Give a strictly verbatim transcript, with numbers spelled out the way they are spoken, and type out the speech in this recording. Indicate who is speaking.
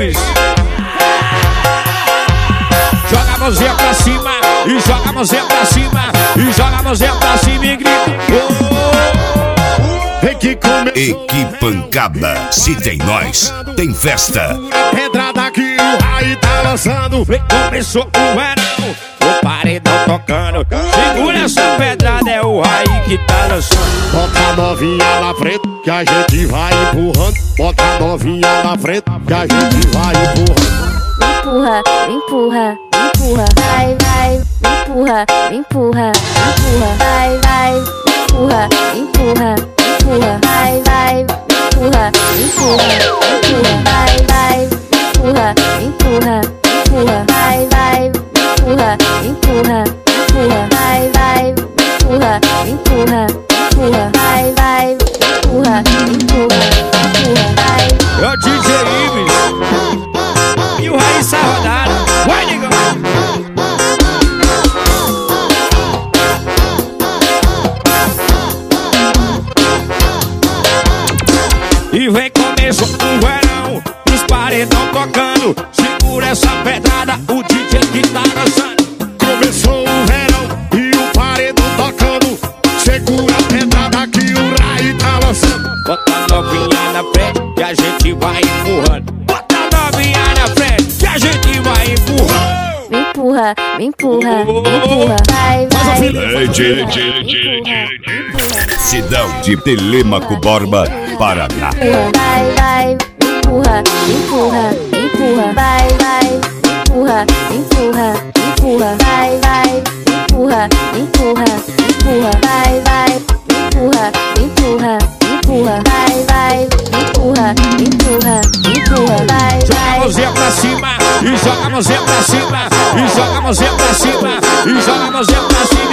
Speaker 1: Ives. Joga a mãozinha pra cima e joga a mãozinha pra cima e joga a mãozinha pra cima e grita. Oh, vem que come...
Speaker 2: Equipancada, se tem nós, tem festa.
Speaker 1: Pedrada que o Raí tá lançando. Vem, começou o verão, o paredão tocando. Segura essa pedrada, é o Raí que tá lançando.
Speaker 3: Bota a novinha na frente que a gente vai empurrando. Bota a novinha na frente que a gente vai empurrando.
Speaker 4: Empurra, empurra, empurra, vai, vai, empurra, empurra, empurra, vai, vai, empurra, empurra, empurra, vai, vai, empurra, empurra, empurra, vai, vai, empurra, empurra, empurra, vai, vai, empurra, empurra, empurra, vai, vai, empurra, empurra, empurra, vai, vai, empurra, empurra, empurra, vai.
Speaker 1: É o D J Ives e o Raí sai rodada. Vai, negão. E vem começo o verão, os paredão tocando. Segura essa pedrada, o D J que tá dançando.
Speaker 3: Começou o verão e o paredão tocando. Segura a pedrada que o Raí tá lançando.
Speaker 1: Bota a novinha na frente que a gente vai empurrando. Bota a novinha na frente que a gente vai empurrando.
Speaker 4: Me empurra, me empurra, me empurra, vai, vai,
Speaker 2: D J Sidão de Telêmaco Borba, Paraná.
Speaker 4: vai, vai, empurra, empurra, empurra, vai, vai, empurra, empurra, empurra, vai, vai, empurra, empurra, empurra, vai, vai, empurra, empurra, empurra, vai, vai, empurra, empurra, empurra, vai,
Speaker 1: Joga a
Speaker 4: vai.
Speaker 1: mãozinha pra cima e joga a mãozinha pra cima e joga a mãozinha pra cima e joga a mãozinha pra cima.